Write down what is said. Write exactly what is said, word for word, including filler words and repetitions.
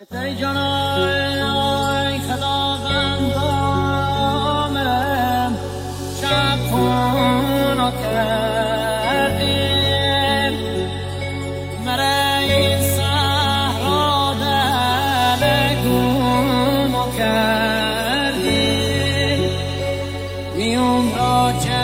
ای جانای خداوندانم شب خونو کردیم مرا این صحرا دلگونو کردیم میون را